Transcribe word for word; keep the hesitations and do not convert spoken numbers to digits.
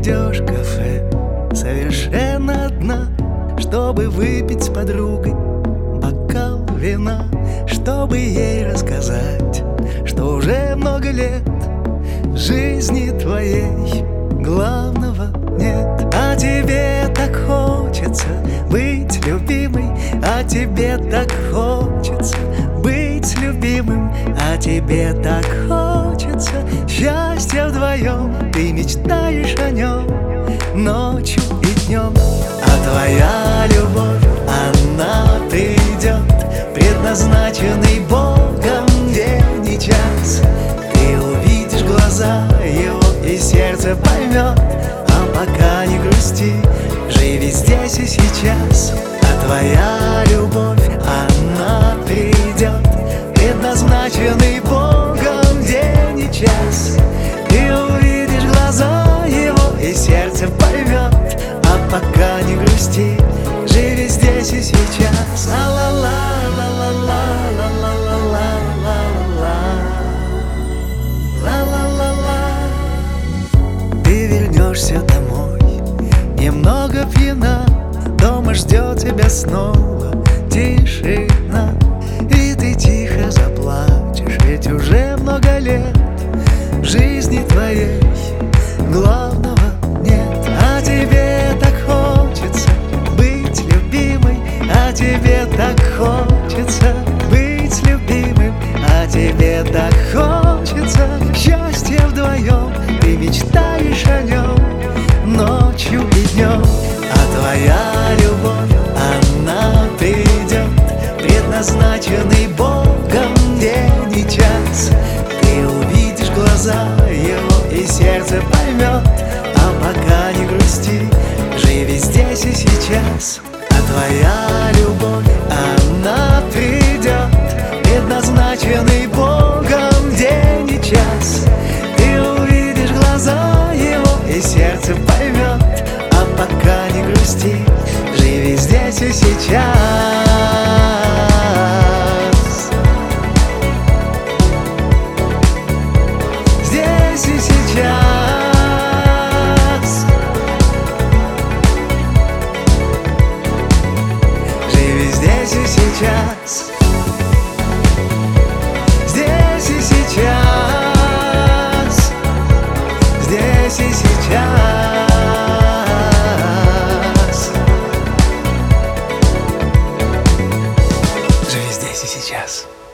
придешь в кафе совершенно одна, чтобы выпить с подругой бокал вина, чтобы ей рассказать, что уже много лет в жизни твоей главного нет. А тебе так хочется быть любимой, а тебе так хочется быть любимым, а тебе так хочется счастья вдвоем. Ты мечтаешь о нем ночью и днем, а твоя любовь, она придет предназначенный Богом день и час. Ты увидишь глаза его, и сердце поймет. А пока не грусти, живи здесь и сейчас. А твоя любовь, она придет предназначенный Богом день и час. Ты увидишь глаза его, и сердце поймет. А пока не грусти, живи здесь и сейчас. Ла-ла-ла, ла-ла-ла, ла-ла-ла-ла, ла-ла-ла-ла. Ты вернешься домой немного пьяна, дома ждет тебя снова тишина, и ты тихо заплачешь, ведь уже много лет в жизни твоей главного нет. А тебе так хочется быть любимой, а тебе так хочется быть любимым, а тебе так хочется счастья вдвоем. Ты мечтаешь о нем ночью и днем, а твоя любовь, она придет предназначенный Богом день и час. Ты увидишь глаза его, и сердце поймет. А пока не грусти, живи здесь и сейчас. А твоя любовь, она придет предназначенный Богом день и час. Ты увидишь глаза его, и сердце поймет. А пока не грусти, живи здесь и сейчас. Здесь и сейчас. Живи здесь и сейчас. Здесь и сейчас. Здесь и сейчас. Живи здесь и сейчас.